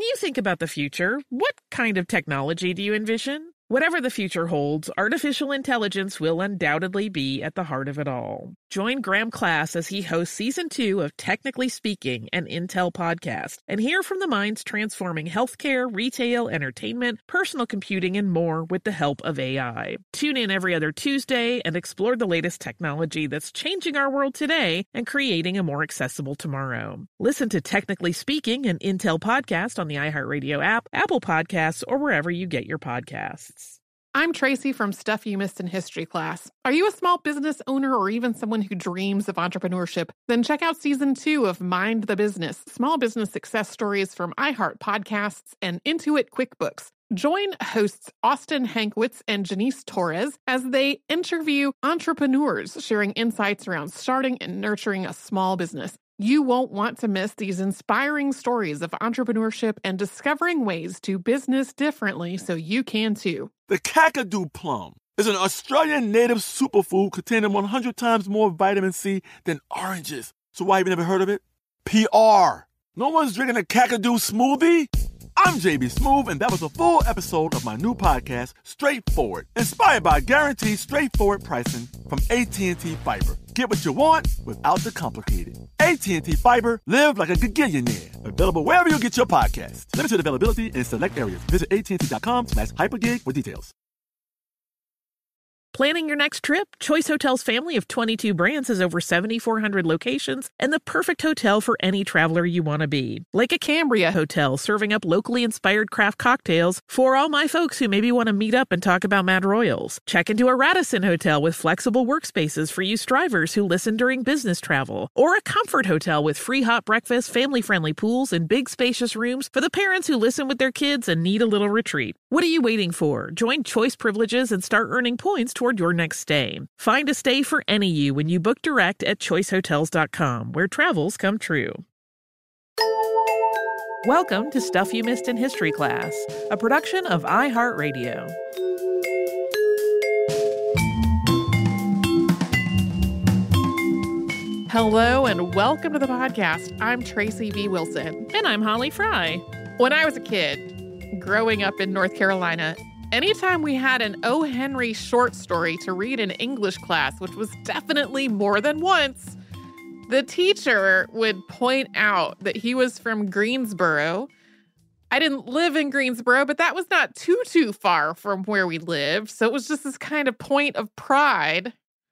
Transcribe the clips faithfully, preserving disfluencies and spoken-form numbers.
you think about the future, what kind of technology do you envision? Whatever the future holds, artificial intelligence will undoubtedly be at the heart of it all. Join Graham Class as he hosts Season two of Technically Speaking, an Intel podcast, and hear from the minds transforming healthcare, retail, entertainment, personal computing, and more with the help of A I. Tune in every other Tuesday and explore the latest technology that's changing our world today and creating a more accessible tomorrow. Listen to Technically Speaking, an Intel podcast on the iHeartRadio app, Apple Podcasts, or wherever you get your podcasts. I'm Tracy from Stuff You Missed in History Class. Are you a small business owner or even someone who dreams of entrepreneurship? Then check out Season two of Mind the Business, Small Business Success Stories from iHeart Podcasts and Intuit QuickBooks. Join hosts Austin Hankwitz and Janice Torres as they interview entrepreneurs sharing insights around starting and nurturing a small business. You won't want to miss these inspiring stories of entrepreneurship and discovering ways to business differently so you can too. The Kakadu plum is an Australian native superfood containing one hundred times more vitamin C than oranges. So why have you never heard of it? P R. No one's drinking a Kakadu smoothie? I'm J B Smoove, and that was a full episode of my new podcast, Straightforward, inspired by guaranteed straightforward pricing from A T and T Fiber. Get what you want without the complicated. A T and T Fiber, live like a gigillionaire. Available wherever you get your podcasts. Limited availability in select areas. Visit AT&T.com slash hypergig for details. Planning your next trip? Choice Hotels' family of twenty-two brands has over seven thousand four hundred locations and the perfect hotel for any traveler you want to be. Like a Cambria Hotel, serving up locally inspired craft cocktails for all my folks who maybe want to meet up and talk about Mad Royals. Check into a Radisson Hotel with flexible workspaces for you strivers who listen during business travel. Or a Comfort Hotel with free hot breakfast, family-friendly pools, and big spacious rooms for the parents who listen with their kids and need a little retreat. What are you waiting for? Join Choice Privileges and start earning points toward your next stay. Find a stay for any you when you book direct at choice hotels dot com, where travels come true. Welcome to Stuff You Missed in History Class, a production of iHeartRadio. Hello and welcome to the podcast. I'm Tracy V. Wilson. And I'm Holly Fry. When I was a kid, growing up in North Carolina, anytime we had an O. Henry short story to read in English class, which was definitely more than once, the teacher would point out that he was from Greensboro. I didn't live in Greensboro, but that was not too, too far from where we lived. So it was just this kind of point of pride.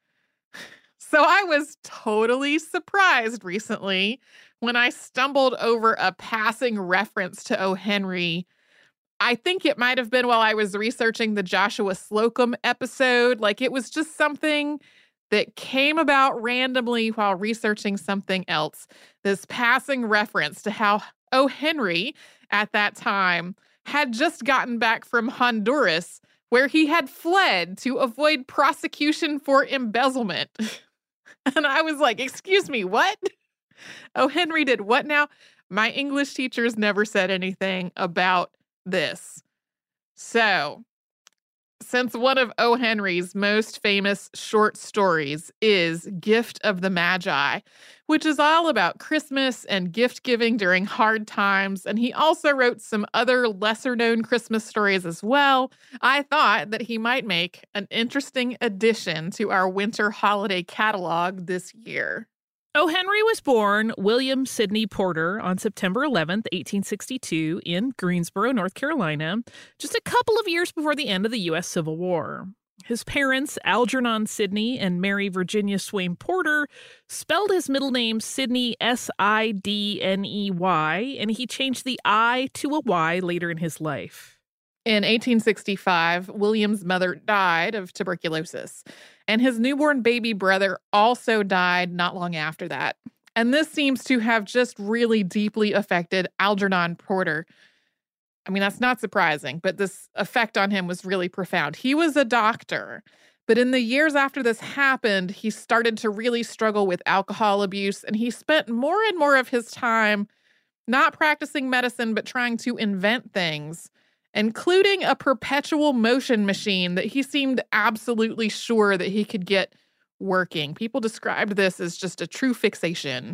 So I was totally surprised recently when I stumbled over a passing reference to O. Henry. I think it might have been while I was researching the Joshua Slocum episode. Like, it was just something that came about randomly while researching something else. This passing reference to how O. Henry, at that time, had just gotten back from Honduras, where he had fled to avoid prosecution for embezzlement. And I was like, excuse me, what? O. Henry did what now? My English teachers never said anything about this. So, since one of O. Henry's most famous short stories is Gift of the Magi, which is all about Christmas and gift giving during hard times, and he also wrote some other lesser-known Christmas stories as well, I thought that he might make an interesting addition to our winter holiday catalog this year. O. Henry was born William Sidney Porter on September eleventh, eighteen sixty-two, in Greensboro, North Carolina, just a couple of years before the end of the U S Civil War. His parents, Algernon Sidney and Mary Virginia Swaim Porter, spelled his middle name Sidney S I D N E Y, and he changed the I to a Y later in his life. In eighteen sixty-five, William's mother died of tuberculosis, and his newborn baby brother also died not long after that. And this seems to have just really deeply affected Algernon Porter. I mean, that's not surprising, but this effect on him was really profound. He was a doctor, but in the years after this happened, he started to really struggle with alcohol abuse, and he spent more and more of his time not practicing medicine, but trying to invent things, including a perpetual motion machine that he seemed absolutely sure that he could get working. People described this as just a true fixation.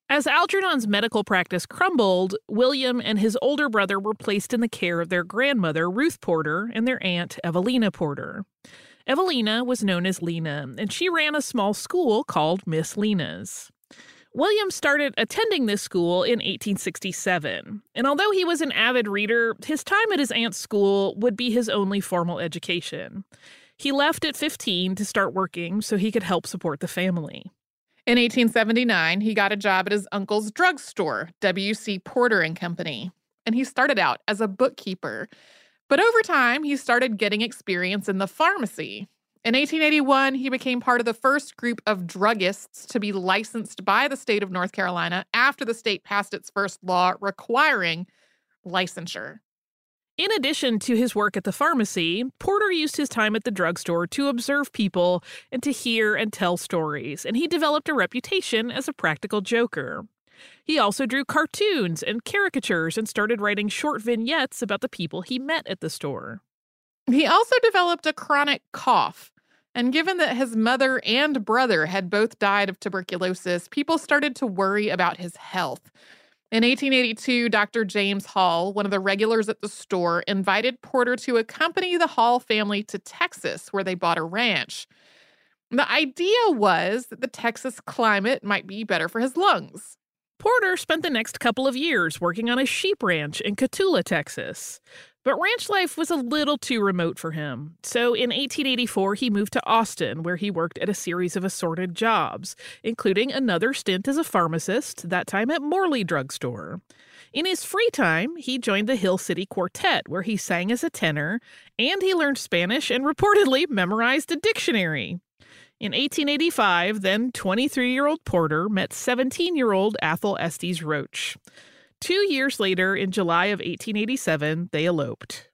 As Algernon's medical practice crumbled, William and his older brother were placed in the care of their grandmother, Ruth Porter, and their aunt, Evelina Porter. Evelina was known as Lena, and she ran a small school called Miss Lena's. William started attending this school in eighteen sixty-seven, and although he was an avid reader, his time at his aunt's school would be his only formal education. He left at fifteen to start working so he could help support the family. In eighteen seventy-nine, he got a job at his uncle's drugstore, W C Porter and Company, and he started out as a bookkeeper. But over time, he started getting experience in the pharmacy. In eighteen eighty-one, he became part of the first group of druggists to be licensed by the state of North Carolina after the state passed its first law requiring licensure. In addition to his work at the pharmacy, Porter used his time at the drugstore to observe people and to hear and tell stories, and he developed a reputation as a practical joker. He also drew cartoons and caricatures and started writing short vignettes about the people he met at the store. He also developed a chronic cough, and given that his mother and brother had both died of tuberculosis, people started to worry about his health. In eighteen eighty-two, Doctor James Hall, one of the regulars at the store, invited Porter to accompany the Hall family to Texas, where they bought a ranch. The idea was that the Texas climate might be better for his lungs. Porter spent the next couple of years working on a sheep ranch in Cotulla, Texas. But ranch life was a little too remote for him. So in eighteen eighty-four, he moved to Austin, where he worked at a series of assorted jobs, including another stint as a pharmacist, that time at Morley Drugstore. In his free time, he joined the Hill City Quartet, where he sang as a tenor, and he learned Spanish and reportedly memorized a dictionary. In eighteen eighty-five, then twenty-three-year-old Porter met seventeen-year-old Athol Estes Roach. Two years later, in July of eighteen eighty-seven, they eloped.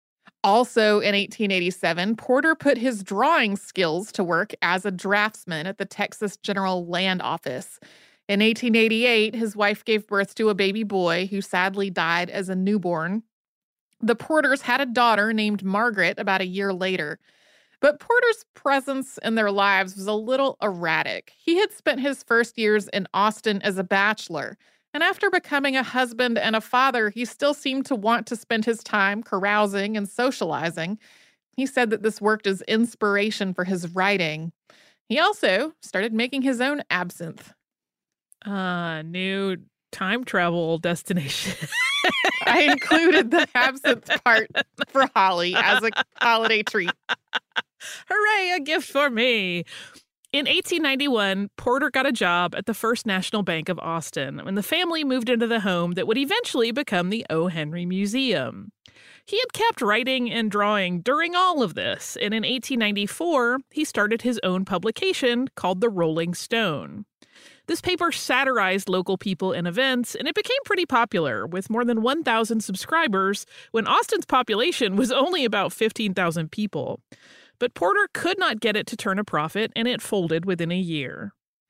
Also in eighteen eighty-seven, Porter put his drawing skills to work as a draftsman at the Texas General Land Office. In eighteen eighty-eight, his wife gave birth to a baby boy who sadly died as a newborn. The Porters had a daughter named Margaret about a year later. But Porter's presence in their lives was a little erratic. He had spent his first years in Austin as a bachelor, and after becoming a husband and a father, he still seemed to want to spend his time carousing and socializing. He said that this worked as inspiration for his writing. He also started making his own absinthe. Uh, new time travel destination. I included the absinthe part for Holly as a holiday treat. Hooray, a gift for me. In eighteen ninety-one, Porter got a job at the First National Bank of Austin when the family moved into the home that would eventually become the O. Henry Museum. He had kept writing and drawing during all of this, and in eighteen ninety-four, he started his own publication called The Rolling Stone. This paper satirized local people and events, and it became pretty popular, with more than one thousand subscribers when Austin's population was only about fifteen thousand people. But Porter could not get it to turn a profit, and it folded within a year.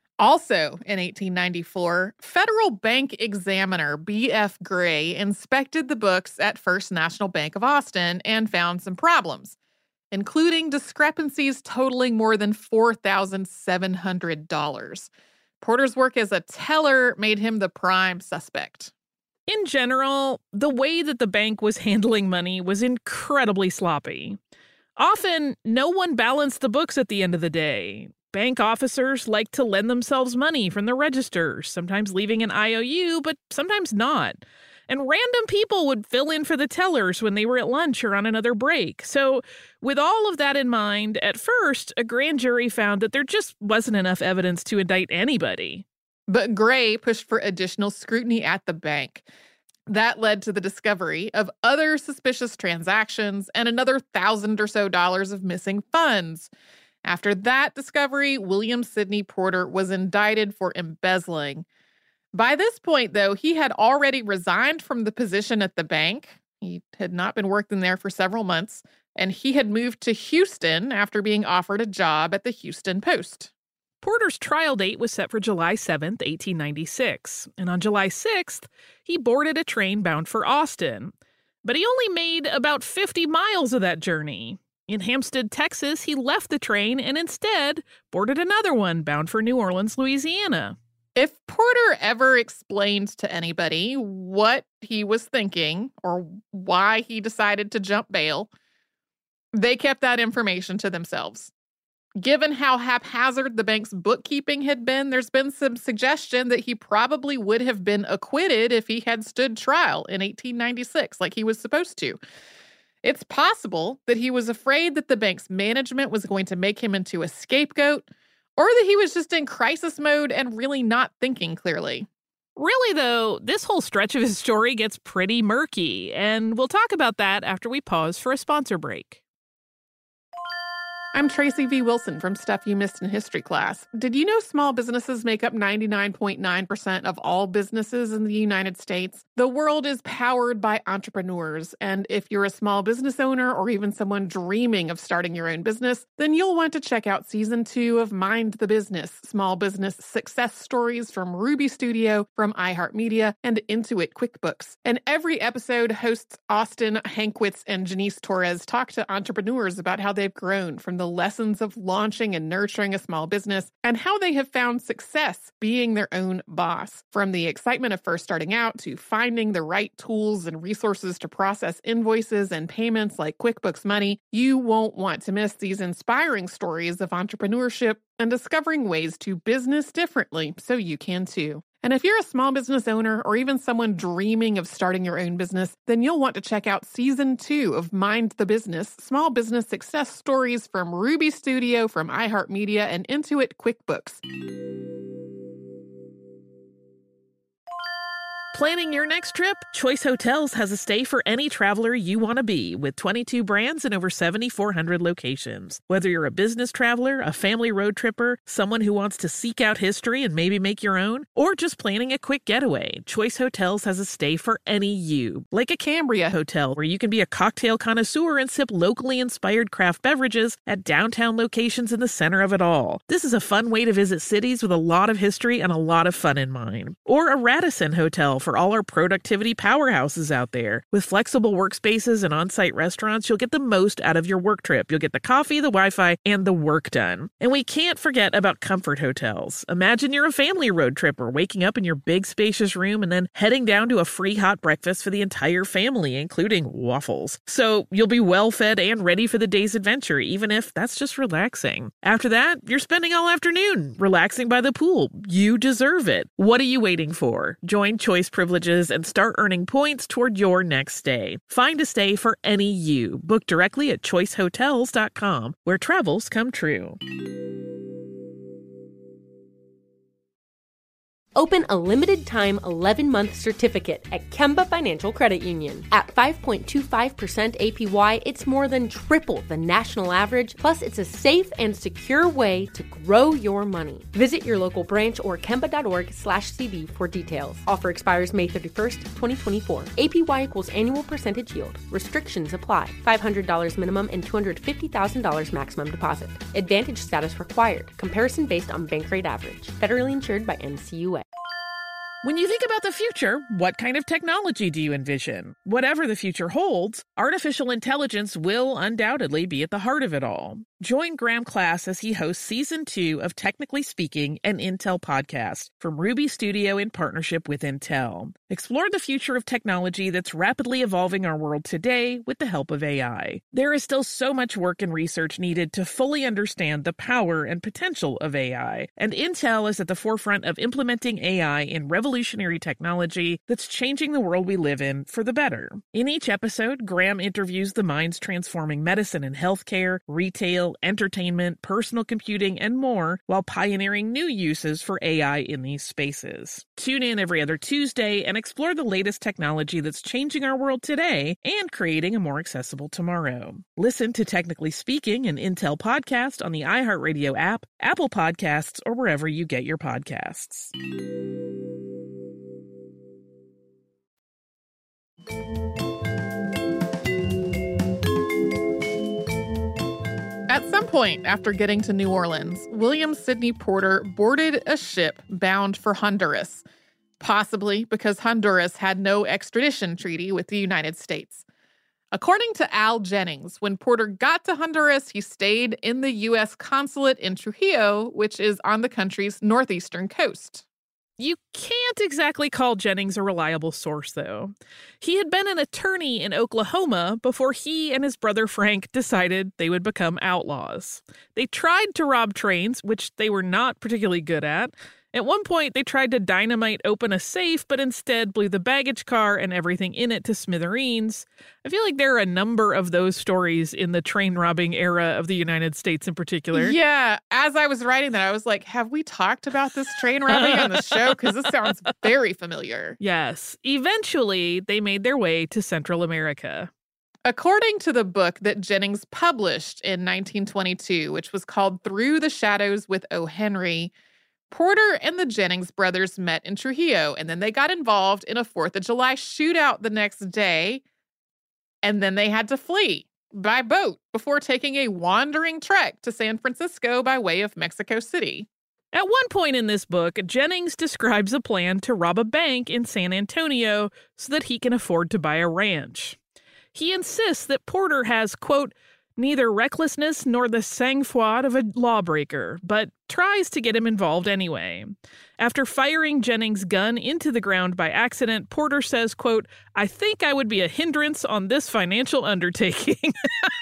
Also in eighteen ninety-four, Federal Bank Examiner B F Gray inspected the books at First National Bank of Austin and found some problems, including discrepancies totaling more than four thousand seven hundred dollars. Porter's work as a teller made him the prime suspect. In general, the way that the bank was handling money was incredibly sloppy. Often, no one balanced the books at the end of the day. Bank officers liked to lend themselves money from the registers, sometimes leaving an I O U, but sometimes not. And random people would fill in for the tellers when they were at lunch or on another break. So, with all of that in mind, at first, a grand jury found that there just wasn't enough evidence to indict anybody. But Gray pushed for additional scrutiny at the bank. That led to the discovery of other suspicious transactions and another thousand or so dollars of missing funds. After that discovery, William Sidney Porter was indicted for embezzling. By this point, though, he had already resigned from the position at the bank. He had not been working there for several months, and he had moved to Houston after being offered a job at the Houston Post. Porter's trial date was set for July seventh, eighteen ninety-six, and on July sixth, he boarded a train bound for Austin. But he only made about fifty miles of that journey. In Hampstead, Texas, he left the train and instead boarded another one bound for New Orleans, Louisiana. If Porter ever explained to anybody what he was thinking or why he decided to jump bail, they kept that information to themselves. Given how haphazard the bank's bookkeeping had been, there's been some suggestion that he probably would have been acquitted if he had stood trial in eighteen ninety-six like he was supposed to. It's possible that he was afraid that the bank's management was going to make him into a scapegoat, or that he was just in crisis mode and really not thinking clearly. Really, though, this whole stretch of his story gets pretty murky, and we'll talk about that after we pause for a sponsor break. I'm Tracy V. Wilson from Stuff You Missed in History Class. Did you know small businesses make up ninety-nine point nine percent of all businesses in the United States? The world is powered by entrepreneurs, and if you're a small business owner or even someone dreaming of starting your own business, then you'll want to check out Season two of Mind the Business, Small Business Success Stories from Ruby Studio, from iHeartMedia, and Intuit QuickBooks. And every episode, hosts Austin Hankwitz and Janice Torres talk to entrepreneurs about how they've grown from the the lessons of launching and nurturing a small business, and how they have found success being their own boss. From the excitement of first starting out to finding the right tools and resources to process invoices and payments like QuickBooks Money, you won't want to miss these inspiring stories of entrepreneurship and discovering ways to business differently so you can too. And if you're a small business owner or even someone dreaming of starting your own business, then you'll want to check out Season two of Mind the Business, Small Business Success Stories from Ruby Studio, from iHeartMedia, and Intuit QuickBooks. Planning your next trip? Choice Hotels has a stay for any traveler you want to be, with twenty-two brands and over seventy-four hundred locations. Whether you're a business traveler, a family road tripper, someone who wants to seek out history and maybe make your own, or just planning a quick getaway, Choice Hotels has a stay for any you. Like a Cambria Hotel, where you can be a cocktail connoisseur and sip locally inspired craft beverages at downtown locations in the center of it all. This is a fun way to visit cities with a lot of history and a lot of fun in mind. Or a Radisson Hotel for all our productivity powerhouses out there. With flexible workspaces and on-site restaurants, you'll get the most out of your work trip. You'll get the coffee, the Wi-Fi, and the work done. And we can't forget about Comfort Hotels. Imagine you're a family road tripper, waking up in your big spacious room and then heading down to a free hot breakfast for the entire family, including waffles. So you'll be well fed and ready for the day's adventure, even if that's just relaxing. After that, you're spending all afternoon relaxing by the pool. You deserve it. What are you waiting for? Join Choice Privileges and start earning points toward your next stay. Find a stay for any you. Book directly at choice hotels dot com, where travels come true. Open a limited-time eleven-month certificate at Kemba Financial Credit Union. At five point two five percent A P Y, it's more than triple the national average, plus it's a safe and secure way to grow your money. Visit your local branch or kemba.org slash CD for details. Offer expires May thirty-first, twenty twenty-four. A P Y equals annual percentage yield. Restrictions apply. five hundred dollars minimum and two hundred fifty thousand dollars maximum deposit. Advantage status required. Comparison based on bank rate average. Federally insured by N C U A. When you think about the future, what kind of technology do you envision? Whatever the future holds, artificial intelligence will undoubtedly be at the heart of it all. Join Graham Class as he hosts Season two of Technically Speaking, an Intel podcast from Ruby Studio in partnership with Intel. Explore the future of technology that's rapidly evolving our world today with the help of A I. There is still so much work and research needed to fully understand the power and potential of A I, and Intel is at the forefront of implementing A I in revolutionary technology that's changing the world we live in for the better. In each episode, Graham interviews the minds transforming medicine and healthcare, retail, entertainment, personal computing, and more, while pioneering new uses for A I in these spaces. Tune in every other Tuesday and explore the latest technology that's changing our world today and creating a more accessible tomorrow. Listen to Technically Speaking, an Intel podcast on the iHeartRadio app, Apple Podcasts, or wherever you get your podcasts. At some point after getting to New Orleans, William Sidney Porter boarded a ship bound for Honduras, possibly because Honduras had no extradition treaty with the United States. According to Al Jennings, when Porter got to Honduras, he stayed in the U S consulate in Trujillo, which is on the country's northeastern coast. You can't exactly call Jennings a reliable source, though. He had been an attorney in Oklahoma before he and his brother Frank decided they would become outlaws. They tried to rob trains, which they were not particularly good at. At one point, they tried to dynamite open a safe, but instead blew the baggage car and everything in it to smithereens. I feel like there are a number of those stories in the train robbing era of the United States in particular. Yeah, as I was writing that, I was like, have we talked about this train robbing on the show? Because this sounds very familiar. Yes. Eventually, they made their way to Central America. According to the book that Jennings published in nineteen twenty-two, which was called Through the Shadows with O. Henry, Porter and the Jennings brothers met in Trujillo, and then they got involved in a fourth of July shootout the next day, and then they had to flee by boat before taking a wandering trek to San Francisco by way of Mexico City. At one point in this book, Jennings describes a plan to rob a bank in San Antonio so that he can afford to buy a ranch. He insists that Porter has, quote, neither recklessness nor the sang-froid of a lawbreaker, but tries to get him involved anyway. After firing Jennings' gun into the ground by accident, Porter says, quote, I think I would be a hindrance on this financial undertaking.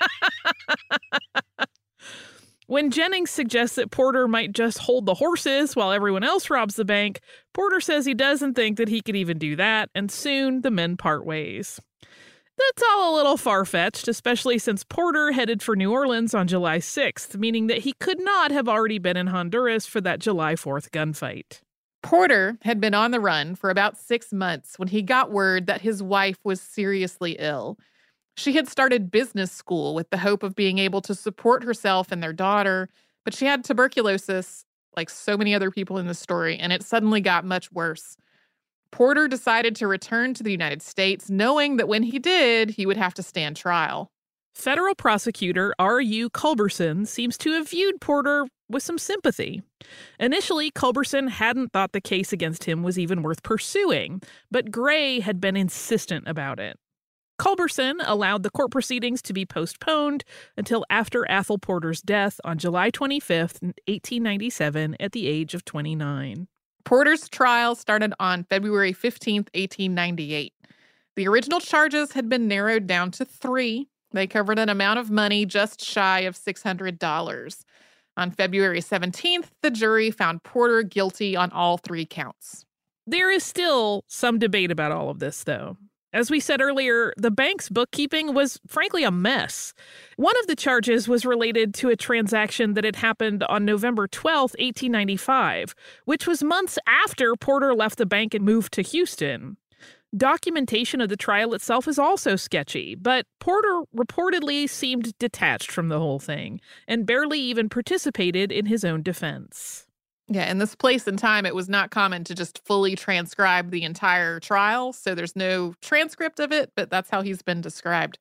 When Jennings suggests that Porter might just hold the horses while everyone else robs the bank, Porter says he doesn't think that he could even do that, and soon the men part ways. That's all a little far-fetched, especially since Porter headed for New Orleans on July sixth, meaning that he could not have already been in Honduras for that July fourth gunfight. Porter had been on the run for about six months when he got word that his wife was seriously ill. She had started business school with the hope of being able to support herself and their daughter, but she had tuberculosis, like so many other people in the story, and it suddenly got much worse. Porter decided to return to the United States, knowing that when he did, he would have to stand trial. Federal prosecutor R U Culberson seems to have viewed Porter with some sympathy. Initially, Culberson hadn't thought the case against him was even worth pursuing, but Gray had been insistent about it. Culberson allowed the court proceedings to be postponed until after Athol Porter's death on July twenty-fifth, eighteen ninety-seven, at the age of twenty-nine. Porter's trial started on February fifteenth, eighteen ninety-eight. The original charges had been narrowed down to three. They covered an amount of money just shy of six hundred dollars. On February seventeenth, the jury found Porter guilty on all three counts. There is still some debate about all of this, though. As we said earlier, the bank's bookkeeping was frankly a mess. One of the charges was related to a transaction that had happened on November twelfth, eighteen ninety-five, which was months after Porter left the bank and moved to Houston. Documentation of the trial itself is also sketchy, but Porter reportedly seemed detached from the whole thing and barely even participated in his own defense. Yeah, in this place and time, it was not common to just fully transcribe the entire trial, so there's no transcript of it, but that's how he's been described.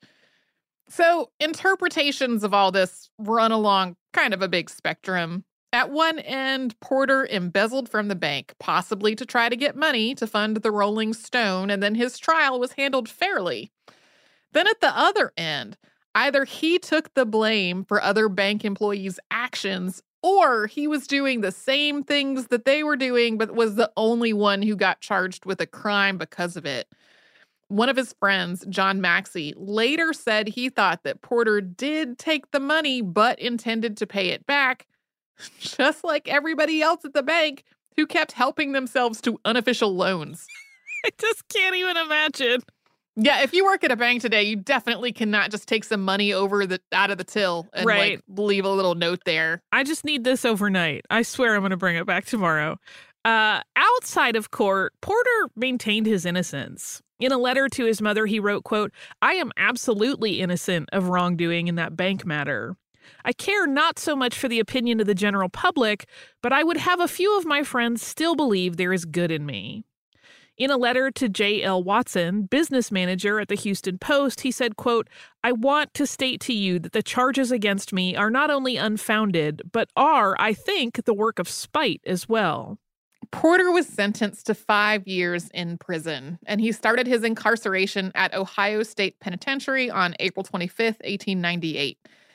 So interpretations of all this run along kind of a big spectrum. At one end, Porter embezzled from the bank, possibly to try to get money to fund the Rolling Stone, and then his trial was handled fairly. Then at the other end, either he took the blame for other bank employees' actions, or he was doing the same things that they were doing, but was the only one who got charged with a crime because of it. One of his friends, John Maxey, later said he thought that Porter did take the money, but intended to pay it back, just like everybody else at the bank who kept helping themselves to unofficial loans. I just can't even imagine. Yeah, if you work at a bank today, you definitely cannot just take some money over the out of the till and right. like leave a little note there. I just need this overnight. I swear I'm going to bring it back tomorrow. Uh, outside of court, Porter maintained his innocence. In a letter to his mother, he wrote, quote, I am absolutely innocent of wrongdoing in that bank matter. I care not so much for the opinion of the general public, but I would have a few of my friends still believe there is good in me. In a letter to J L Watson, business manager at the Houston Post, he said, quote, I want to state to you that the charges against me are not only unfounded, but are, I think, the work of spite as well. Porter was sentenced to five years in prison, and he started his incarceration at Ohio State Penitentiary on April twenty-fifth, eighteen ninety-eight.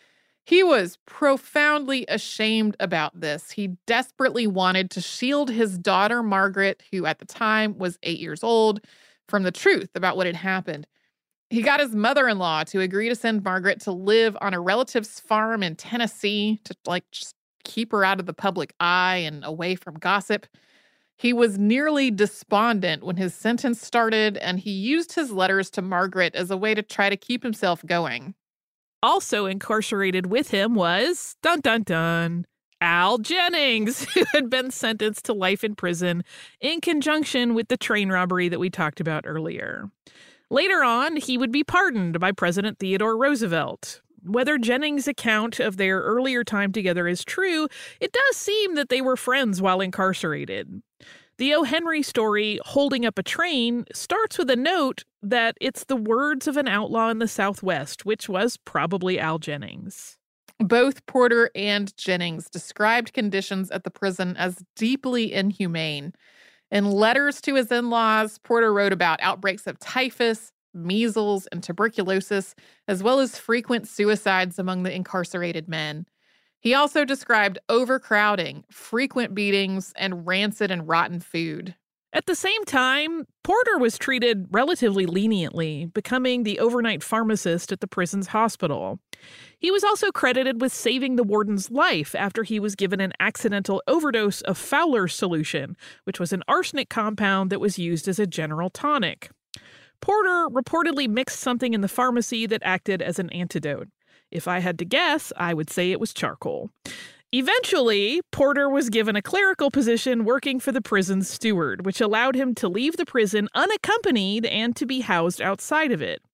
He was profoundly ashamed about this. He desperately wanted to shield his daughter, Margaret, who at the time was eight years old, from the truth about what had happened. He got his mother-in-law to agree to send Margaret to live on a relative's farm in Tennessee to, like, just keep her out of the public eye and away from gossip. He was nearly despondent when his sentence started, and he used his letters to Margaret as a way to try to keep himself going. Also incarcerated with him was, dun dun dun, Al Jennings, who had been sentenced to life in prison in conjunction with the train robbery that we talked about earlier. Later on, he would be pardoned by President Theodore Roosevelt. Whether Jennings' account of their earlier time together is true, it does seem that they were friends while incarcerated. The O. Henry story, Holding Up a Train, starts with a note that it's the words of an outlaw in the Southwest, which was probably Al Jennings. Both Porter and Jennings described conditions at the prison as deeply inhumane. In letters to his in-laws, Porter wrote about outbreaks of typhus, measles, and tuberculosis, as well as frequent suicides among the incarcerated men. He also described overcrowding, frequent beatings, and rancid and rotten food. At the same time, Porter was treated relatively leniently, becoming the overnight pharmacist at the prison's hospital. He was also credited with saving the warden's life after he was given an accidental overdose of Fowler's solution, which was an arsenic compound that was used as a general tonic. Porter reportedly mixed something in the pharmacy that acted as an antidote. If I had to guess, I would say it was charcoal. Eventually, Porter was given a clerical position working for the prison's steward, which allowed him to leave the prison unaccompanied and to be housed outside of it.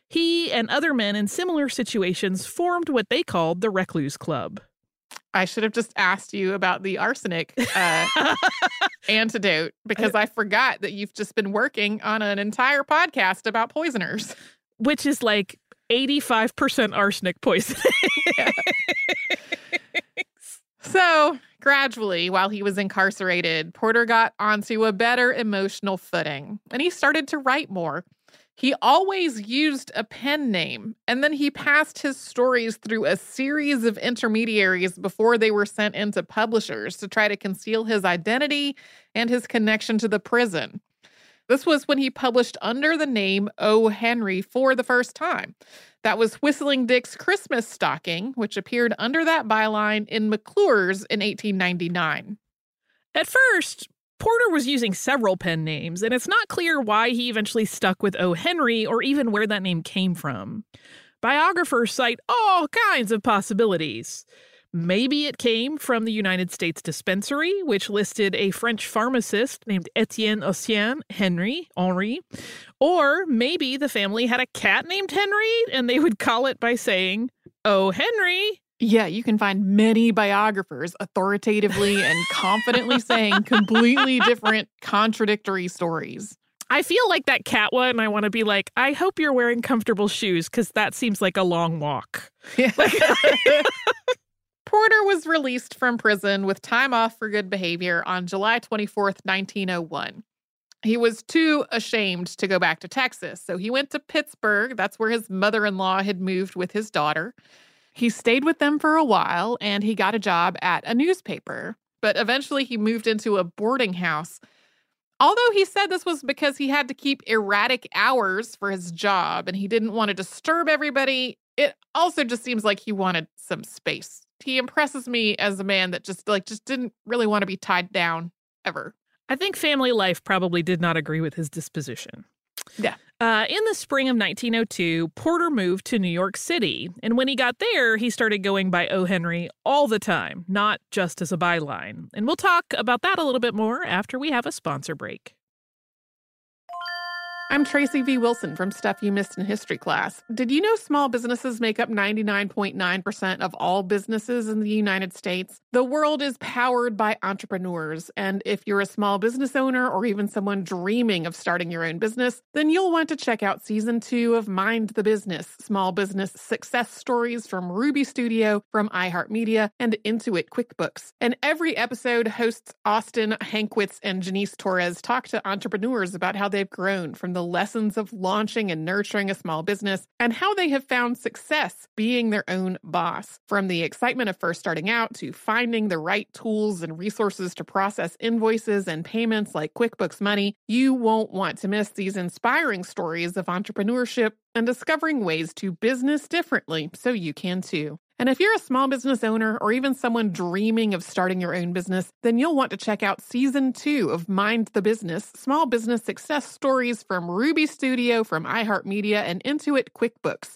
He and other men in similar situations formed what they called the Recluse Club. I should have just asked you about the arsenic uh, antidote, because I forgot that you've just been working on an entire podcast about poisoners. Which is like eighty-five percent arsenic poisoning. Yeah. So, gradually, while he was incarcerated, Porter got onto a better emotional footing, and he started to write more. He always used a pen name, and then he passed his stories through a series of intermediaries before they were sent into publishers to try to conceal his identity and his connection to the prison. This was when he published under the name O. Henry for the first time. That was Whistling Dick's Christmas Stocking, which appeared under that byline in McClure's in eighteen ninety-nine. At first, Porter was using several pen names, and it's not clear why he eventually stuck with O. Henry or even where that name came from. Biographers cite all kinds of possibilities. Maybe it came from the United States Dispensary, which listed a French pharmacist named Etienne Ossien Henry, Henri. Or maybe the family had a cat named Henry, and they would call it by saying, "Oh, Henry." Yeah, you can find many biographers authoritatively and confidently saying completely different, contradictory stories. I feel like that cat one, I want to be like, I hope you're wearing comfortable shoes, because that seems like a long walk. Yeah. Porter was released from prison with time off for good behavior on July twenty-fourth, nineteen oh one. He was too ashamed to go back to Texas, so he went to Pittsburgh. That's where his mother-in-law had moved with his daughter. He stayed with them for a while, and he got a job at a newspaper. But eventually he moved into a boarding house. Although he said this was because he had to keep erratic hours for his job, and he didn't want to disturb everybody, it also just seems like he wanted some space. He impresses me as a man that just like just didn't really want to be tied down ever. I think family life probably did not agree with his disposition. Yeah. Uh, in the spring of nineteen oh two, Porter moved to New York City. And when he got there, he started going by O. Henry all the time, not just as a byline. And we'll talk about that a little bit more after we have a sponsor break. I'm Tracy V. Wilson from Stuff You Missed in History Class. Did you know small businesses make up ninety-nine point nine percent of all businesses in the United States? The world is powered by entrepreneurs, and if you're a small business owner or even someone dreaming of starting your own business, then you'll want to check out Season two of Mind the Business, Small Business Success Stories from Ruby Studio, from iHeartMedia, and Intuit QuickBooks. And every episode, hosts Austin Hankwitz and Janice Torres talk to entrepreneurs about how they've grown from the lessons of launching and nurturing a small business and how they have found success being their own boss. From the excitement of first starting out to finding the right tools and resources to process invoices and payments like QuickBooks Money, you won't want to miss these inspiring stories of entrepreneurship and discovering ways to business differently so you can too. And if you're a small business owner or even someone dreaming of starting your own business, then you'll want to check out season two of Mind the Business, Small Business Success Stories from Ruby Studio, from iHeartMedia, and Intuit QuickBooks.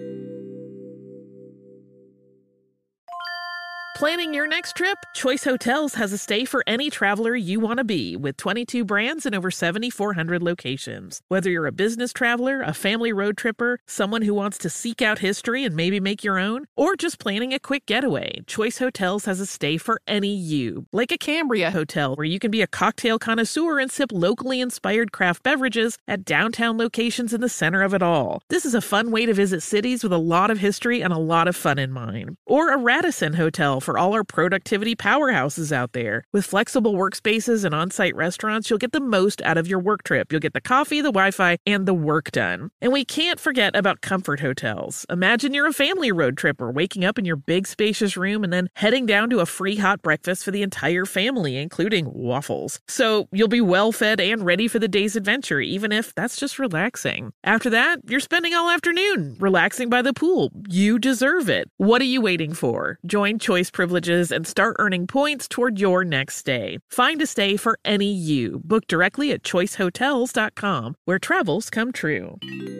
Planning your next trip? Choice Hotels has a stay for any traveler you want to be, with twenty-two brands and over seven thousand four hundred locations. Whether you're a business traveler, a family road tripper, someone who wants to seek out history and maybe make your own, or just planning a quick getaway, Choice Hotels has a stay for any you. Like a Cambria Hotel, where you can be a cocktail connoisseur and sip locally inspired craft beverages at downtown locations in the center of it all. This is a fun way to visit cities with a lot of history and a lot of fun in mind. Or a Radisson Hotel for all our productivity powerhouses out there. With flexible workspaces and on-site restaurants, you'll get the most out of your work trip. You'll get the coffee, the Wi-Fi, and the work done. And we can't forget about Comfort Hotels. Imagine you're a family road tripper, waking up in your big spacious room and then heading down to a free hot breakfast for the entire family, including waffles. So you'll be well fed and ready for the day's adventure, even if that's just relaxing. After that, you're spending all afternoon relaxing by the pool. You deserve it. What are you waiting for? Join Choice Privileges and start earning points toward your next stay. Find a stay for any you. Book directly at choice hotels dot com, where travels come true.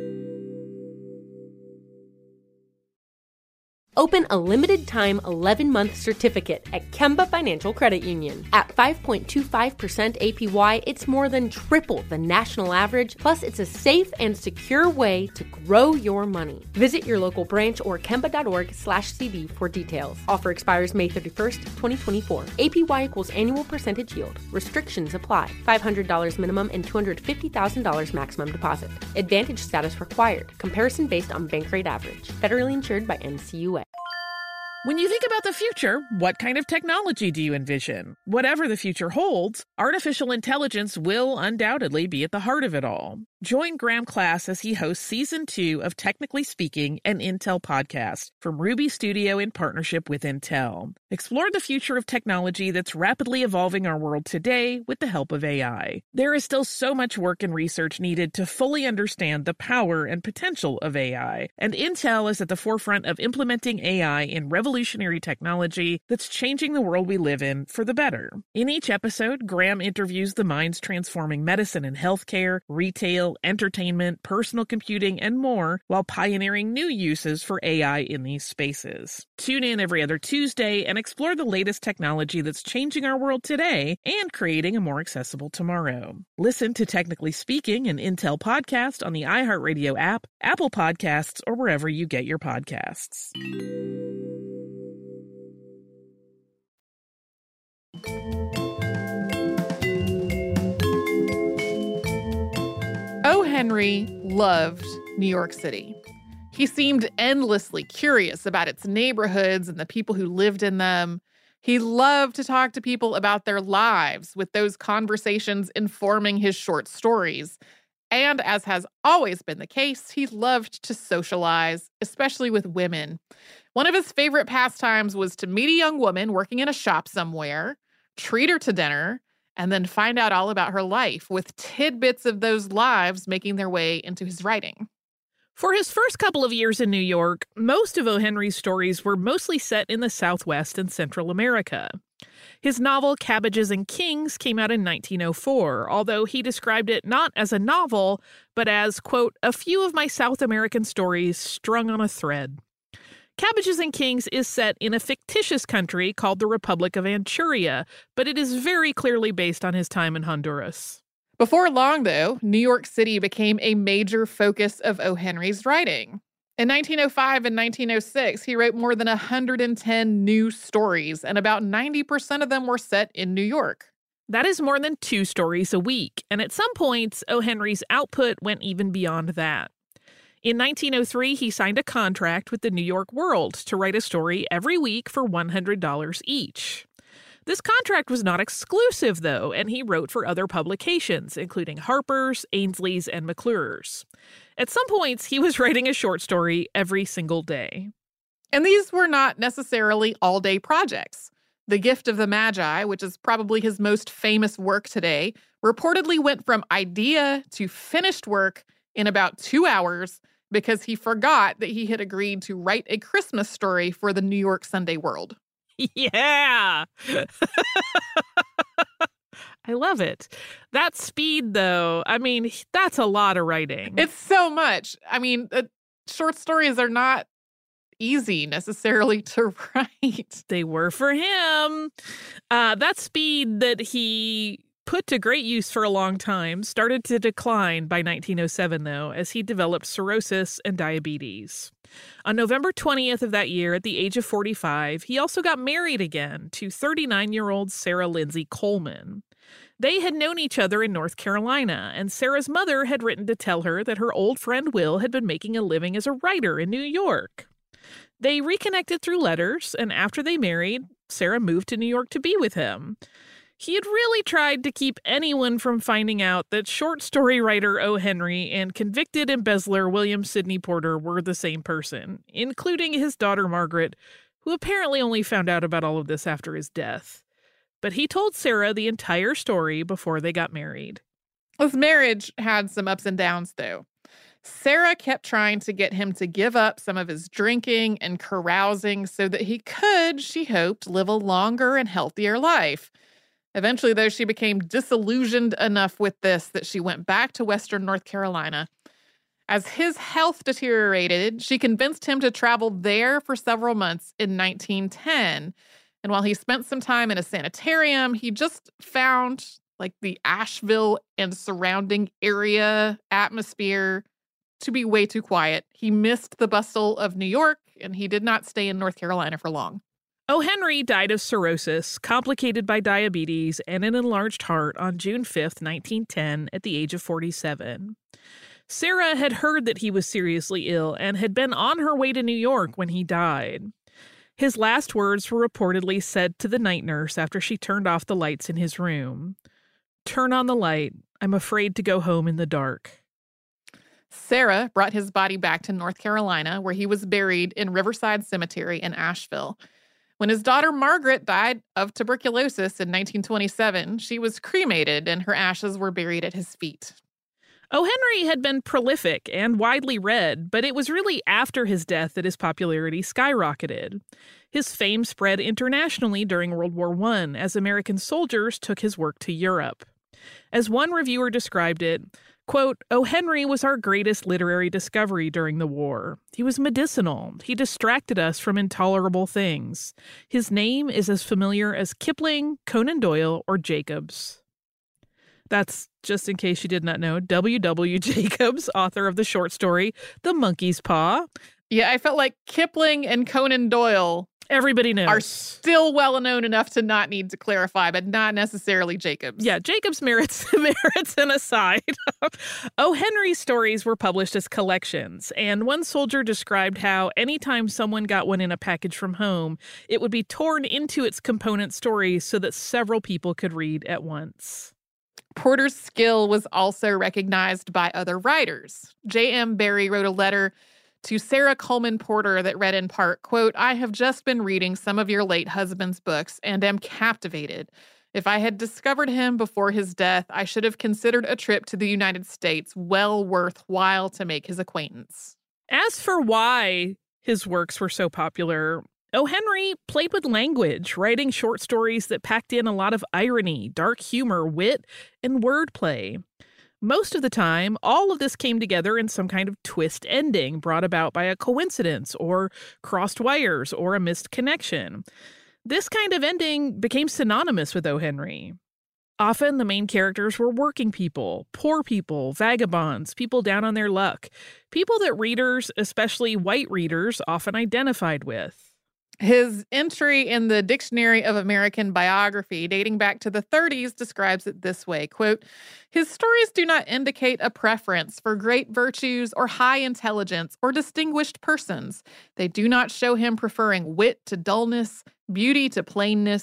Open a limited-time eleven-month certificate at Kemba Financial Credit Union. At five point two five percent A P Y, it's more than triple the national average, plus it's a safe and secure way to grow your money. Visit your local branch or kemba.org slash CD for details. Offer expires May thirty-first, twenty twenty-four. A P Y equals annual percentage yield. Restrictions apply. five hundred dollars minimum and two hundred fifty thousand dollars maximum deposit. Advantage status required. Comparison based on bank rate average. Federally insured by N C U A. When you think about the future, what kind of technology do you envision? Whatever the future holds, artificial intelligence will undoubtedly be at the heart of it all. Join Graham Class as he hosts Season two of Technically Speaking, an Intel podcast from Ruby Studio in partnership with Intel. Explore the future of technology that's rapidly evolving our world today with the help of A I. There is still so much work and research needed to fully understand the power and potential of A I, and Intel is at the forefront of implementing A I in revolutionary technology that's changing the world we live in for the better. In each episode, Graham interviews the minds transforming medicine and healthcare, retail, entertainment, personal computing, and more, while pioneering new uses for A I in these spaces. Tune in every other Tuesday and explore the latest technology that's changing our world today and creating a more accessible tomorrow. Listen to Technically Speaking, an Intel podcast on the iHeartRadio app, Apple Podcasts, or wherever you get your podcasts. O. Henry loved New York City. He seemed endlessly curious about its neighborhoods and the people who lived in them. He loved to talk to people about their lives, with those conversations informing his short stories. And as has always been the case, he loved to socialize, especially with women. One of his favorite pastimes was to meet a young woman working in a shop somewhere, treat her to dinner, and then find out all about her life, with tidbits of those lives making their way into his writing. For his first couple of years in New York, most of O. Henry's stories were mostly set in the Southwest and Central America. His novel Cabbages and Kings came out in nineteen oh four, although he described it not as a novel, but as, quote, a few of my South American stories strung on a thread. Cabbages and Kings is set in a fictitious country called the Republic of Anchuria, but it is very clearly based on his time in Honduras. Before long, though, New York City became a major focus of O. Henry's writing. In nineteen oh five and nineteen oh six, he wrote more than one hundred ten new stories, and about ninety percent of them were set in New York. That is more than two stories a week, and at some points, O. Henry's output went even beyond that. In nineteen oh three, he signed a contract with the New York World to write a story every week for one hundred dollars each. This contract was not exclusive, though, and he wrote for other publications, including Harper's, Ainsley's, and McClure's. At some points, he was writing a short story every single day. And these were not necessarily all-day projects. The Gift of the Magi, which is probably his most famous work today, reportedly went from idea to finished work in about two hours because he forgot that he had agreed to write a Christmas story for the New York Sunday World. Yeah! I love it. That speed, though, I mean, that's a lot of writing. It's so much. I mean, uh, short stories are not easy necessarily to write. They were for him. Uh, that speed that he put to great use for a long time started to decline by nineteen oh seven, though, as he developed cirrhosis and diabetes. On November twentieth of that year, at the age of forty-five, he also got married again to thirty-nine-year-old Sarah Lindsay Coleman. They had known each other in North Carolina, and Sarah's mother had written to tell her that her old friend Will had been making a living as a writer in New York. They reconnected through letters, and after they married, Sarah moved to New York to be with him. He had really tried to keep anyone from finding out that short story writer O. Henry and convicted embezzler William Sidney Porter were the same person, including his daughter Margaret, who apparently only found out about all of this after his death. But he told Sarah the entire story before they got married. His marriage had some ups and downs, though. Sarah kept trying to get him to give up some of his drinking and carousing so that he could, she hoped, live a longer and healthier life. Eventually, though, she became disillusioned enough with this that she went back to Western North Carolina. As his health deteriorated, she convinced him to travel there for several months in nineteen ten. And while he spent some time in a sanitarium, he just found, like, the Asheville and surrounding area atmosphere to be way too quiet. He missed the bustle of New York, and he did not stay in North Carolina for long. O. Henry died of cirrhosis, complicated by diabetes and an enlarged heart, on June fifth, nineteen ten, at the age of forty-seven. Sarah had heard that he was seriously ill and had been on her way to New York when he died. His last words were reportedly said to the night nurse after she turned off the lights in his room. "Turn on the light. I'm afraid to go home in the dark." Sarah brought his body back to North Carolina, where he was buried in Riverside Cemetery in Asheville. When his daughter Margaret died of tuberculosis in nineteen twenty-seven, she was cremated and her ashes were buried at his feet. O. Henry had been prolific and widely read, but it was really after his death that his popularity skyrocketed. His fame spread internationally during World War One as American soldiers took his work to Europe. As one reviewer described it, quote, "O. Henry was our greatest literary discovery during the war. He was medicinal. He distracted us from intolerable things. His name is as familiar as Kipling, Conan Doyle, or Jacobs." That's, just in case you did not know, W W Jacobs, author of the short story The Monkey's Paw. Yeah, I felt like Kipling and Conan Doyle Everybody knows. are still well known enough to not need to clarify, but not necessarily Jacobs. Yeah, Jacobs merits merits an aside. O. Henry's stories were published as collections, and one soldier described how anytime someone got one in a package from home, it would be torn into its component stories so that several people could read at once. Porter's skill was also recognized by other writers. J M. Barrie wrote a letter to Sarah Coleman Porter that read in part, quote, "I have just been reading some of your late husband's books and am captivated. If I had discovered him before his death, I should have considered a trip to the United States well worthwhile to make his acquaintance." As for why his works were so popular, O. Henry played with language, writing short stories that packed in a lot of irony, dark humor, wit, and wordplay. Most of the time, all of this came together in some kind of twist ending brought about by a coincidence or crossed wires or a missed connection. This kind of ending became synonymous with O. Henry. Often, the main characters were working people, poor people, vagabonds, people down on their luck, people that readers, especially white readers, often identified with. His entry in the Dictionary of American Biography, dating back to the thirties, describes it this way, quote, "His stories do not indicate a preference for great virtues or high intelligence or distinguished persons. They do not show him preferring wit to dullness, beauty to plainness,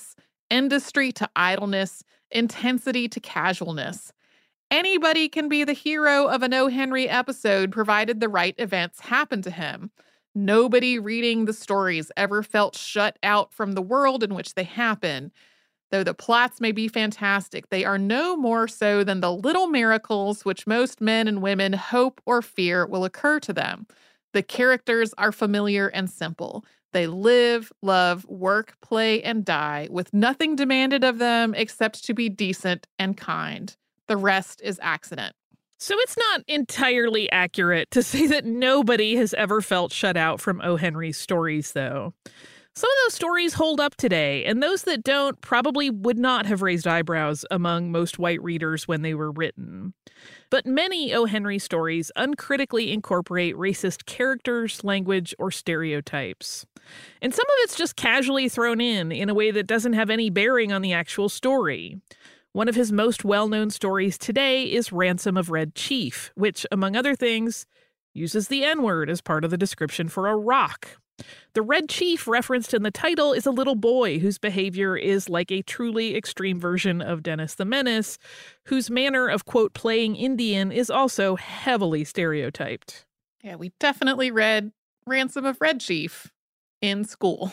industry to idleness, intensity to casualness. Anybody can be the hero of an O. Henry episode provided the right events happen to him. Nobody reading the stories ever felt shut out from the world in which they happen. Though the plots may be fantastic, they are no more so than the little miracles which most men and women hope or fear will occur to them. The characters are familiar and simple. They live, love, work, play, and die with nothing demanded of them except to be decent and kind. The rest is accident. So it's not entirely accurate to say that nobody has ever felt shut out from O. Henry's stories, though. Some of those stories hold up today, and those that don't probably would not have raised eyebrows among most white readers when they were written. But many O. Henry stories uncritically incorporate racist characters, language, or stereotypes. And some of it's just casually thrown in in a way that doesn't have any bearing on the actual story. One of his most well-known stories today is Ransom of Red Chief, which, among other things, uses the N-word as part of the description for a rock. The Red Chief referenced in the title is a little boy whose behavior is like a truly extreme version of Dennis the Menace, whose manner of, quote, playing Indian is also heavily stereotyped. Yeah, we definitely read Ransom of Red Chief in school.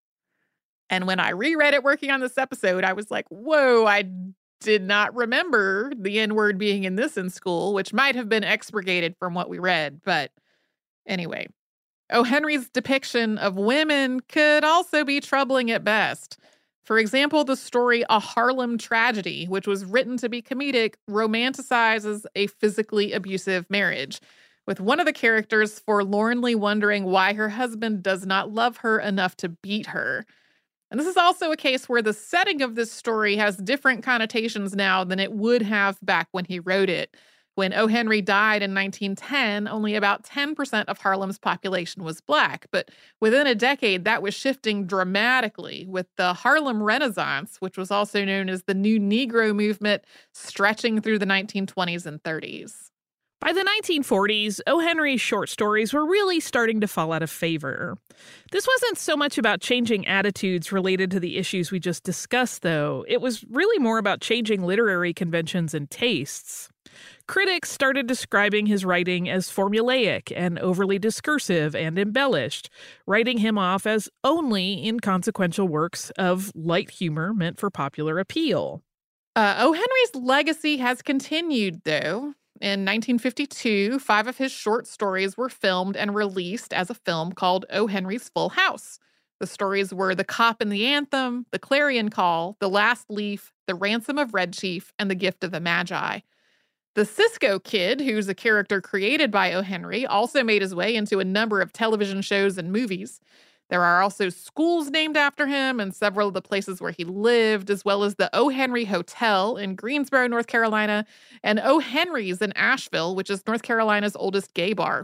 And when I reread it working on this episode, I was like, whoa, I did not remember the N-word being in this in school, which might have been expurgated from what we read. But anyway, O. Henry's depiction of women could also be troubling at best. For example, the story A Harlem Tragedy, which was written to be comedic, romanticizes a physically abusive marriage, with one of the characters forlornly wondering why her husband does not love her enough to beat her. And this is also a case where the setting of this story has different connotations now than it would have back when he wrote it. When O. Henry died in nineteen ten, only about ten percent of Harlem's population was Black. But within a decade, that was shifting dramatically with the Harlem Renaissance, which was also known as the New Negro movement, stretching through the nineteen twenties and thirties. By the nineteen forties, O. Henry's short stories were really starting to fall out of favor. This wasn't so much about changing attitudes related to the issues we just discussed, though. It was really more about changing literary conventions and tastes. Critics started describing his writing as formulaic and overly discursive and embellished, writing him off as only inconsequential works of light humor meant for popular appeal. Uh, O. Henry's legacy has continued, though. In nineteen fifty-two, five of his short stories were filmed and released as a film called O. Henry's Full House. The stories were The Cop and the Anthem, The Clarion Call, The Last Leaf, The Ransom of Red Chief, and The Gift of the Magi. The Cisco Kid, who's a character created by O. Henry, also made his way into a number of television shows and movies. There are also schools named after him and several of the places where he lived, as well as the O. Henry Hotel in Greensboro, North Carolina, and O. Henry's in Asheville, which is North Carolina's oldest gay bar.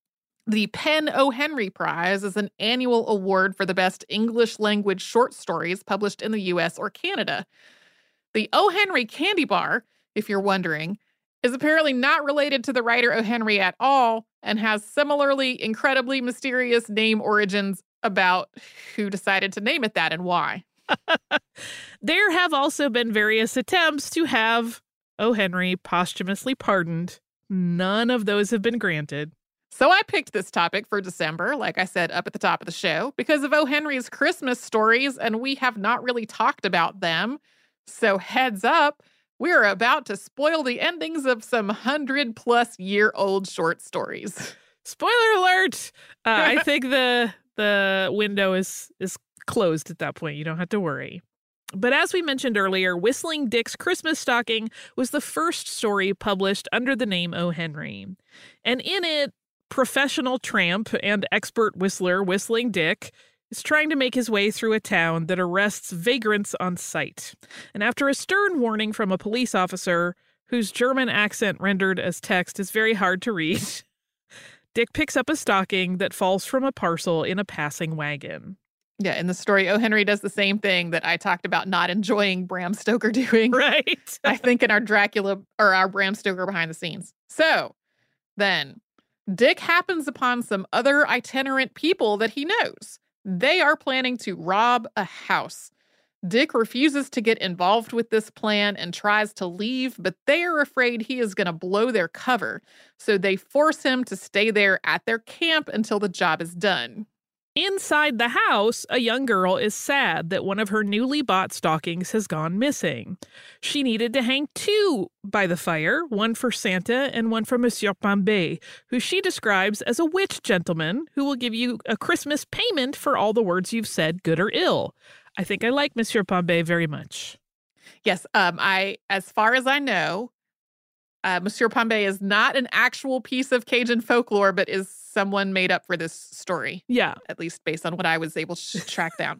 The Penn O. Henry Prize is an annual award for the best English language short stories published in the U S or Canada. The O. Henry Candy Bar, if you're wondering, is apparently not related to the writer O. Henry at all and has similarly incredibly mysterious name origins about who decided to name it that and why. There have also been various attempts to have O. Henry posthumously pardoned. None of those have been granted. So I picked this topic for December, like I said up at the top of the show, because of O. Henry's Christmas stories, and we have not really talked about them. So heads up, we're about to spoil the endings of some hundred-plus-year-old short stories. Spoiler alert! Uh, I think the the window is is closed at that point. You don't have to worry. But as we mentioned earlier, Whistling Dick's Christmas Stocking was the first story published under the name O. Henry. And in it, professional tramp and expert whistler Whistling Dick is trying to make his way through a town that arrests vagrants on sight. And after a stern warning from a police officer, whose German accent rendered as text is very hard to read, Dick picks up a stocking that falls from a parcel in a passing wagon. Yeah, in the story, O. Henry does the same thing that I talked about not enjoying Bram Stoker doing. Right. I think in our Dracula, or our Bram Stoker behind the scenes. So, then, Dick happens upon some other itinerant people that he knows. They are planning to rob a house. Dick refuses to get involved with this plan and tries to leave, but they are afraid he is going to blow their cover, so they force him to stay there at their camp until the job is done. Inside the house, a young girl is sad that one of her newly bought stockings has gone missing. She needed to hang two by the fire, one for Santa and one for Monsieur Pambé, who she describes as a witch gentleman who will give you a Christmas payment for all the words you've said, good or ill. I think I like Monsieur Pambé very much. Yes, um, I, as far as I know, uh, Monsieur Pambé is not an actual piece of Cajun folklore, but is someone made up for this story. Yeah. At least based on what I was able to track down.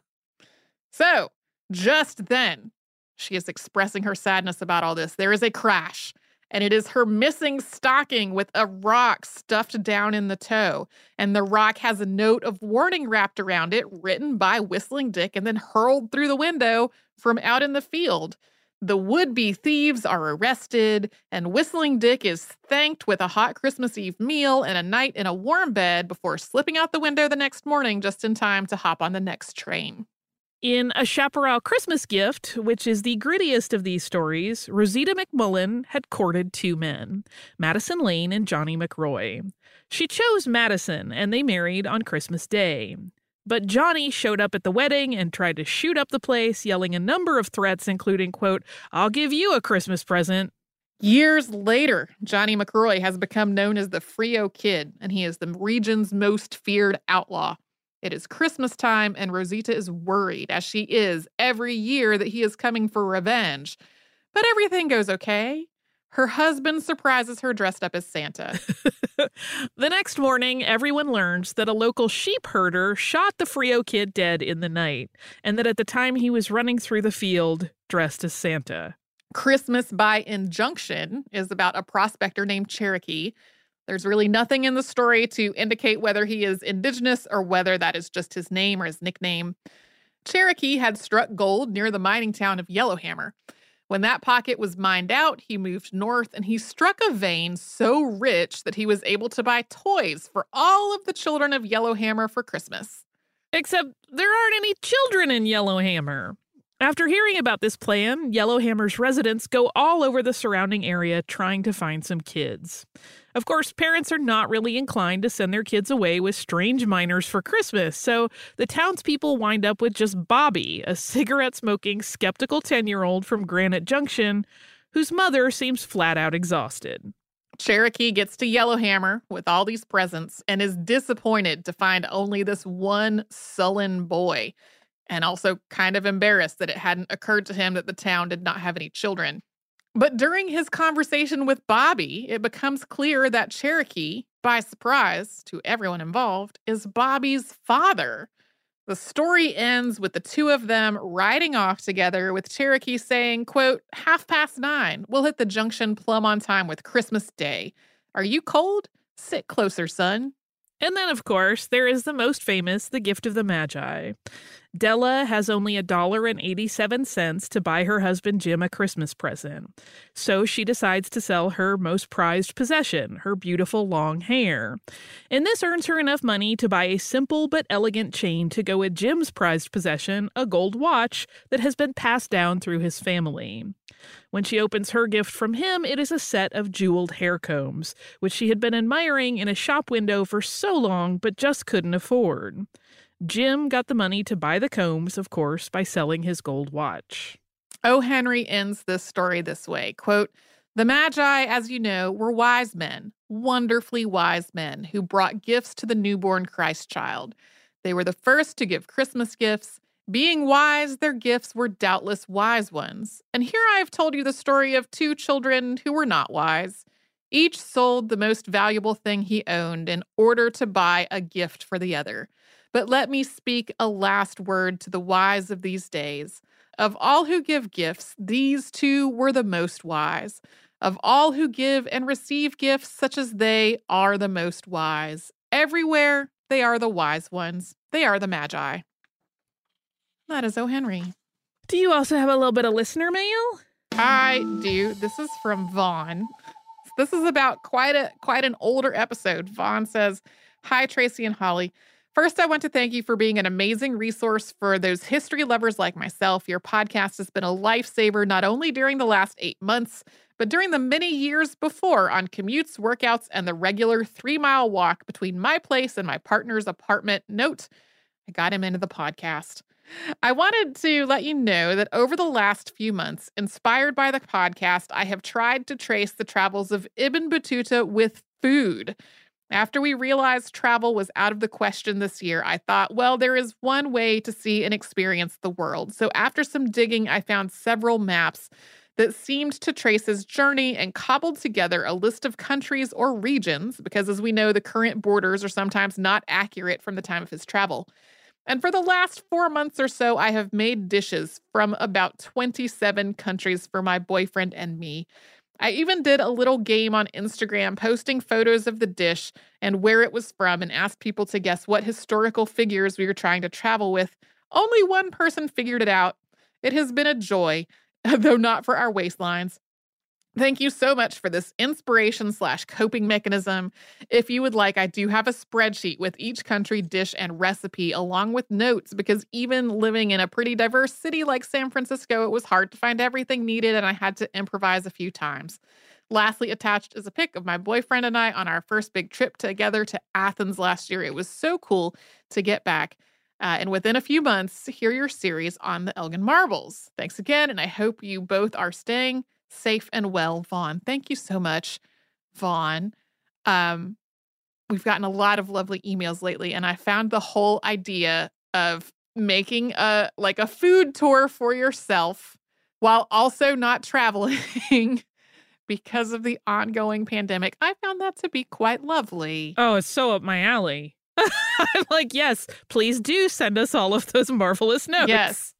So, just then, she is expressing her sadness about all this. There is a crash, and it is her missing stocking with a rock stuffed down in the toe. And the rock has a note of warning wrapped around it, written by Whistling Dick, and then hurled through the window from out in the field. The would-be thieves are arrested, and Whistling Dick is thanked with a hot Christmas Eve meal and a night in a warm bed before slipping out the window the next morning just in time to hop on the next train. In A Chaparral Christmas Gift, which is the grittiest of these stories, Rosita McMullen had courted two men, Madison Lane and Johnny McRoy. She chose Madison, and they married on Christmas Day. But Johnny showed up at the wedding and tried to shoot up the place, yelling a number of threats, including, quote, "I'll give you a Christmas present." Years later, Johnny McRoy has become known as the Frio Kid, and he is the region's most feared outlaw. It is Christmas time, and Rosita is worried, as she is every year, that he is coming for revenge. But everything goes okay. Her husband surprises her dressed up as Santa. The next morning, everyone learns that a local sheep herder shot the Frio Kid dead in the night, and that at the time he was running through the field dressed as Santa. Christmas by Injunction is about a prospector named Cherokee. There's really nothing in the story to indicate whether he is indigenous or whether that is just his name or his nickname. Cherokee had struck gold near the mining town of Yellowhammer. When that pocket was mined out, he moved north and he struck a vein so rich that he was able to buy toys for all of the children of Yellowhammer for Christmas. Except there aren't any children in Yellowhammer. After hearing about this plan, Yellowhammer's residents go all over the surrounding area trying to find some kids. Of course, parents are not really inclined to send their kids away with strange miners for Christmas, so the townspeople wind up with just Bobby, a cigarette-smoking, skeptical ten-year-old from Granite Junction, whose mother seems flat-out exhausted. Cherokee gets to Yellowhammer with all these presents and is disappointed to find only this one sullen boy, and also kind of embarrassed that it hadn't occurred to him that the town did not have any children. But during his conversation with Bobby, it becomes clear that Cherokee, by surprise to everyone involved, is Bobby's father. The story ends with the two of them riding off together, with Cherokee saying, quote, "Half past nine. We'll hit the junction plumb on time with Christmas Day. Are you cold? Sit closer, son." And then, of course, there is the most famous, The Gift of the Magi. Della has only a dollar and eighty-seven cents to buy her husband Jim a Christmas present. So she decides to sell her most prized possession, her beautiful long hair. And this earns her enough money to buy a simple but elegant chain to go with Jim's prized possession, a gold watch that has been passed down through his family. When she opens her gift from him, it is a set of jeweled hair combs, which she had been admiring in a shop window for so long but just couldn't afford. Jim got the money to buy the combs, of course, by selling his gold watch. O. Henry ends this story this way, quote, "The Magi, as you know, were wise men, wonderfully wise men, who brought gifts to the newborn Christ child. They were the first to give Christmas gifts. Being wise, their gifts were doubtless wise ones. And here I have told you the story of two children who were not wise. Each sold the most valuable thing he owned in order to buy a gift for the other. But let me speak a last word to the wise of these days. Of all who give gifts, these two were the most wise. Of all who give and receive gifts such as they are the most wise. Everywhere, they are the wise ones. They are the Magi." That is O. Henry. Do you also have a little bit of listener mail? I do. This is from Vaughn. This is about quite a quite an older episode. Vaughn says, "Hi, Tracy and Holly. First, I want to thank you for being an amazing resource for those history lovers like myself. Your podcast has been a lifesaver not only during the last eight months, but during the many years before on commutes, workouts, and the regular three-mile walk between my place and my partner's apartment. Note, I got him into the podcast. I wanted to let you know that over the last few months, inspired by the podcast, I have tried to trace the travels of Ibn Battuta with food. After we realized travel was out of the question this year, I thought, well, there is one way to see and experience the world. So after some digging, I found several maps that seemed to trace his journey and cobbled together a list of countries or regions, because as we know, the current borders are sometimes not accurate from the time of his travel. And for the last four months or so, I have made dishes from about twenty-seven countries for my boyfriend and me. I even did a little game on Instagram, posting photos of the dish and where it was from, and asked people to guess what historical figures we were trying to travel with. Only one person figured it out. It has been a joy, though not for our waistlines. Thank you so much for this inspiration slash coping mechanism. If you would like, I do have a spreadsheet with each country, dish, and recipe, along with notes, because even living in a pretty diverse city like San Francisco, it was hard to find everything needed, and I had to improvise a few times. Lastly, attached is a pic of my boyfriend and I on our first big trip together to Athens last year. It was so cool to get back. Uh, and within a few months, hear your series on the Elgin Marbles. Thanks again, and I hope you both are staying safe and well, Vaughn. Thank you so much, Vaughn. Um, we've gotten a lot of lovely emails lately, and I found the whole idea of making a like a food tour for yourself while also not traveling because of the ongoing pandemic. I found that to be quite lovely. Oh, it's so up my alley. I'm like, yes, please do send us all of those marvelous notes. Yes.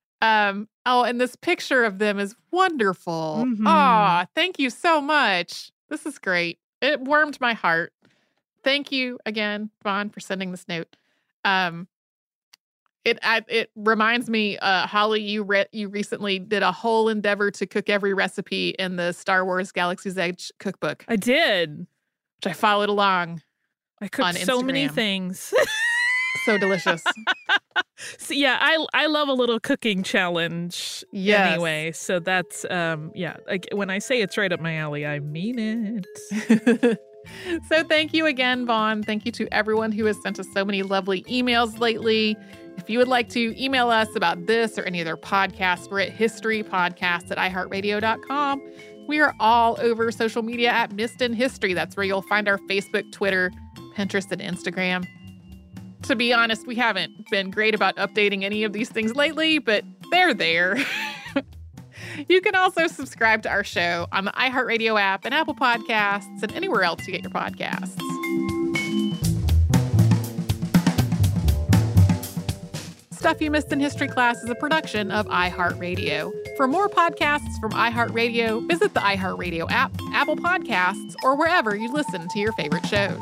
Um, oh, and this picture of them is wonderful. Mm-hmm. Aw, thank you so much. This is great. It warmed my heart. Thank you again, Vaughn, for sending this note. Um, it I, it reminds me, uh, Holly, you re- you recently did a whole endeavor to cook every recipe in the Star Wars Galaxy's Edge cookbook. I did. Which I followed along. I cooked so many things. So delicious. So, yeah, I I love a little cooking challenge yes. anyway. So that's, um yeah, like, when I say it's right up my alley, I mean it. So thank you again, Vaughn. Thank you to everyone who has sent us so many lovely emails lately. If you would like to email us about this or any other podcast, we're at historypodcast at i heart radio dot com. We are all over social media at Missed in History. That's where you'll find our Facebook, Twitter, Pinterest, and Instagram. To be honest, we haven't been great about updating any of these things lately, but they're there. You can also subscribe to our show on the iHeartRadio app and Apple Podcasts and anywhere else you get your podcasts. Stuff You Missed in History Class is a production of iHeartRadio. For more podcasts from iHeartRadio, visit the iHeartRadio app, Apple Podcasts, or wherever you listen to your favorite shows.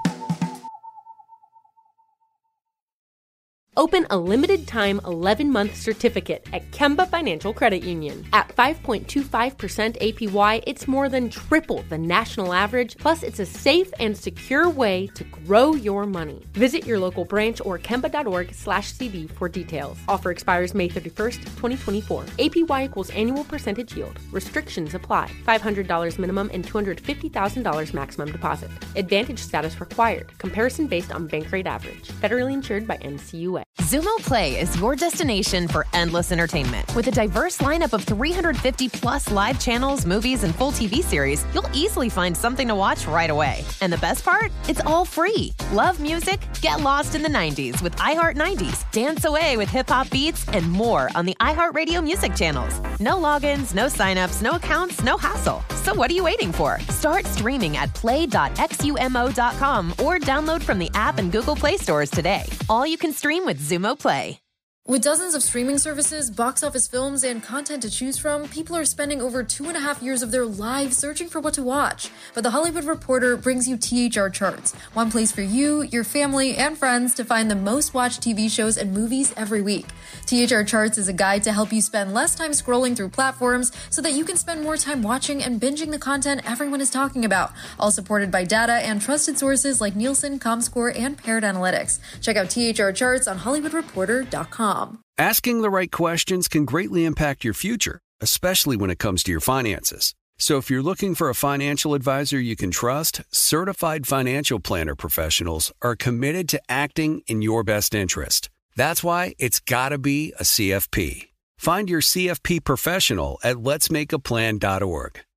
Open a limited-time eleven-month certificate at Kemba Financial Credit Union. At five point two five percent A P Y, it's more than triple the national average, plus it's a safe and secure way to grow your money. Visit your local branch or kemba.org slash CD for details. Offer expires May thirty-first, twenty twenty-four. A P Y equals annual percentage yield. Restrictions apply. five hundred dollars minimum and two hundred fifty thousand dollars maximum deposit. Advantage status required. Comparison based on bank rate average. Federally insured by N C U A. Xumo Play is your destination for endless entertainment. With a diverse lineup of three hundred fifty plus live channels, movies, and full T V series, you'll easily find something to watch right away. And the best part? It's all free. Love music? Get lost in the nineties with iHeart nineties. Dance away with hip-hop beats and more on the iHeartRadio music channels. No logins, no signups, no accounts, no hassle. So what are you waiting for? Start streaming at play dot xumo dot com or download from the app and Google Play stores today. All you can stream with Xumo Play. With dozens of streaming services, box office films, and content to choose from, people are spending over two and a half years of their lives searching for what to watch. But The Hollywood Reporter brings you T H R Charts, one place for you, your family, and friends to find the most watched T V shows and movies every week. T H R Charts is a guide to help you spend less time scrolling through platforms so that you can spend more time watching and binging the content everyone is talking about, all supported by data and trusted sources like Nielsen, Comscore, and Paired Analytics. Check out T H R Charts on Hollywood Reporter dot com. Asking the right questions can greatly impact your future, especially when it comes to your finances. So if you're looking for a financial advisor you can trust, certified financial planner professionals are committed to acting in your best interest. That's why it's got to be a C F P. Find your C F P professional at lets make a plan dot org.